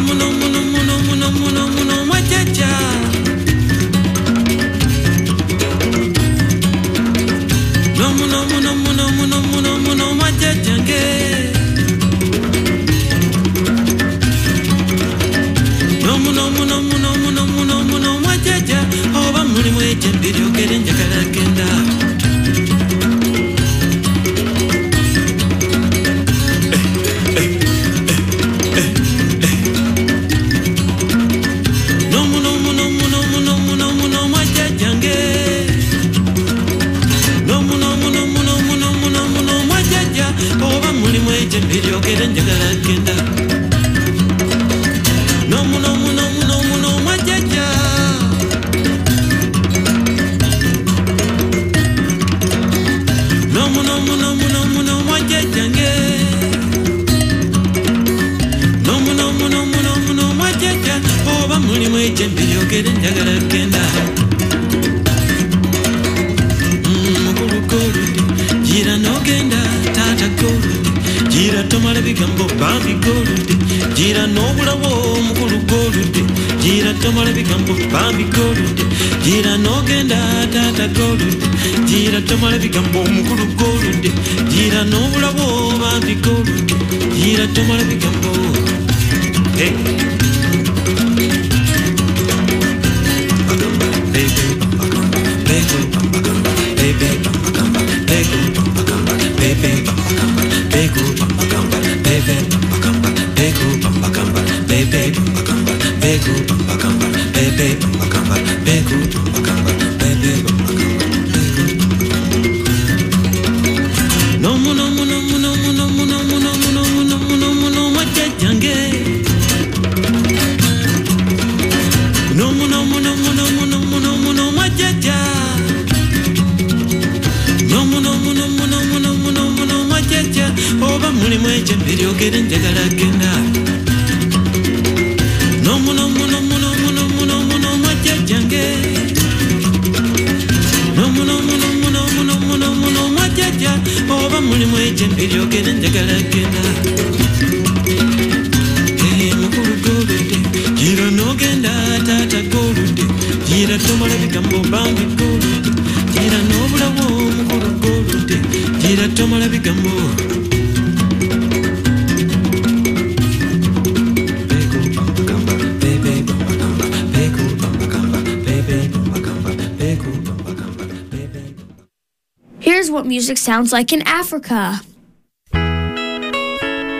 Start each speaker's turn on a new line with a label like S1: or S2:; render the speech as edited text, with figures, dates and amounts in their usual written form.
S1: muno mwajaja. No muno mwajaja nge. No muno mwajaja. Oba muli mweje mbiri ogere njagala genda. Video getting njagala genda. No muno mwajaja. No muno mwajaja nge. No muno mwajaja. Oba muli mweje video getting njagala genda. Mukulu goludi jira nogenda tata goludi. Jira tomala bigambo bambi goludi. Jira nobulawo mukulu goludi. Jira tomala bigambo bambi goludi. Jira nogenda tata goludi. Jira tomala bigambo mukulu goludi. Jira nobulawo bambi goludi. Jira tomala bigambo. Hey. Video getting njagala genda. No muno mwajaja nge. No muno mwajaja. Oba muli mweje video getting njagala genda. Hey mukulu goludi. Jira nogenda tata goludi. Jira tomala bigambo bambi goludi. Jira nobulawo mukulu goludi. Jira tomala bigambo.
S2: Here's what music sounds like in Africa.